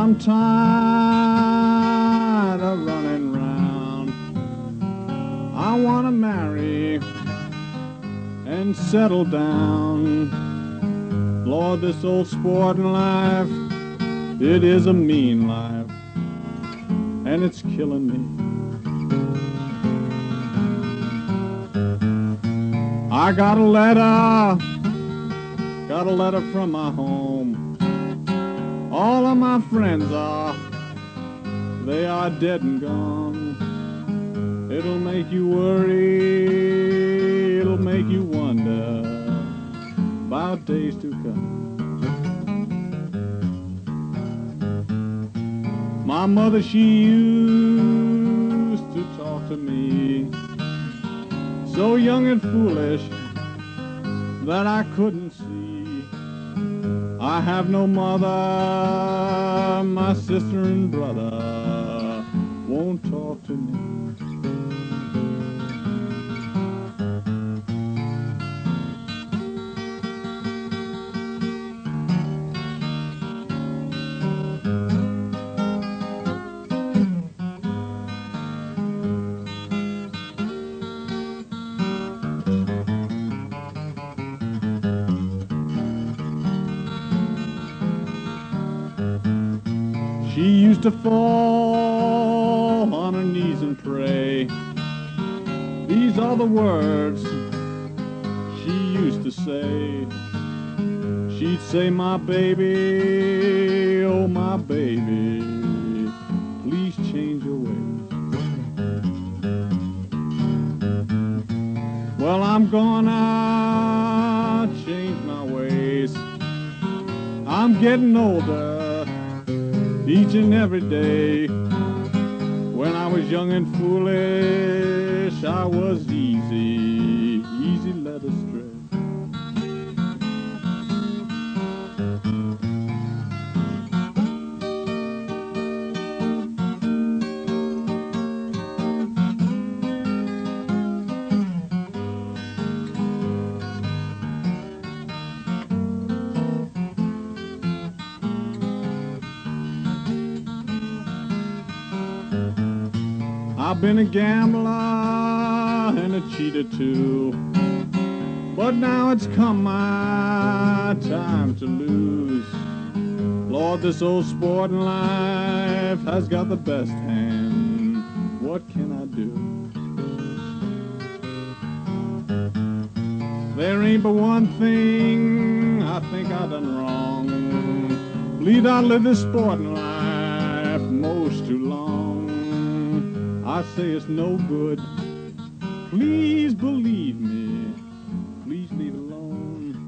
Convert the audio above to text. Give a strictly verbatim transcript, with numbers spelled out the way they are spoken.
I'm tired of running round. I want to marry and settle down. Lord, this old sporting life, it is a mean life, and it's killing me. I got a letter, got a letter from my home. All of my friends are, they are dead and gone. It'll make you worry, it'll make you wonder about days to come. My mother, she used to talk to me, so young and foolish that I couldn't see. I have no mother, my sister and brother won't talk to me. She used to fall on her knees and pray. These are the words she used to say. She'd say, my baby, oh my baby, please change your ways. Well, I'm gonna change my ways. I'm getting older each and every day. When I was young and foolish, I was easy, easy led astray. I've been a gambler and a cheater too, but now it's come my time to lose. Lord, this old sporting life has got the best hand. What can I do? There ain't but one thing I think I done wrong. Believe I lived this sporting life most too long. I say it's no good. Please believe me. Please leave it alone.